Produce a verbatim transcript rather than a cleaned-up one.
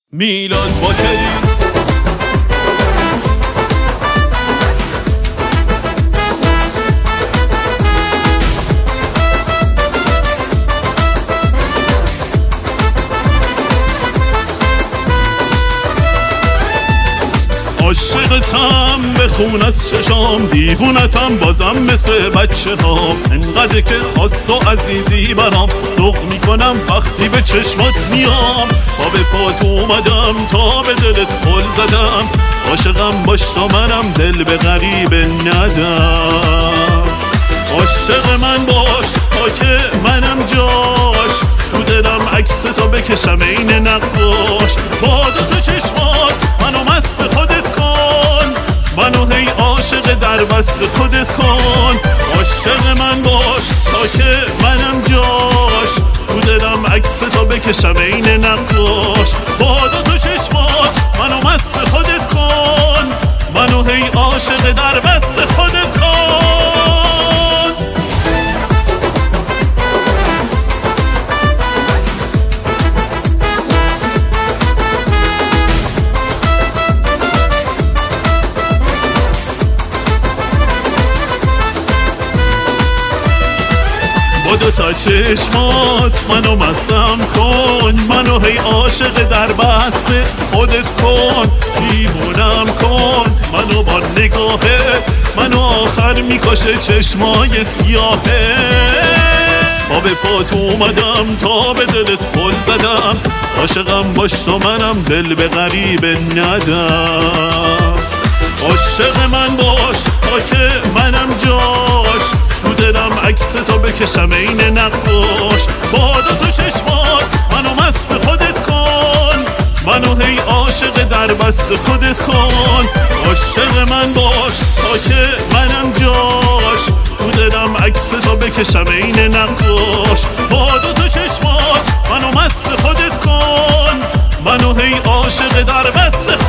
میلاد باکری عاشقتم به خون از چشام، دیوونتم بازم مثل بچه هام. انقدر که خاص و عزیزی برام، ذوق میکنم وقتی به چشمات میام. تا به پات اومدم تا به دلت پل زدم، عاشقم باش تا منم دل به غریبه ندم. عاشق من باش تا که منم جاش، تو دلم عکس تا بکشم عین نقاش. با دو تا چشمات منو مست خودت کن، منو هی عاشق در بست خودت کن. عاشق من باش تا که منم جاش، تو دلم عکس تا بکشم عین نقاش. با دو تا چشمات منو مست خودت کن، منو هی عاشق در بست خودت کن. با دو تا چشمات منو مستم کن، منو هی عاشق در بست خودت کن. دیوونم کن منو با نگاهه، منو آخر میکشه چشمای سیاهه. با به پات اومدم تا به دلت پل زدم، عاشقم باش تا منم دل به غریبه ندم. عاشق من باش تا که منم جاش، تو دلم عکس تا بکشم عین نقاش. با دو تا چشمات منو مست خودت کن، منو هی عاشق در بست خودت کن. عاشق من باش تا که منم جاش، تو دلم عکس تا بکشم عین نقاش. با دو تا چشمات منو مست خودت کن، منو هی عاشق در بست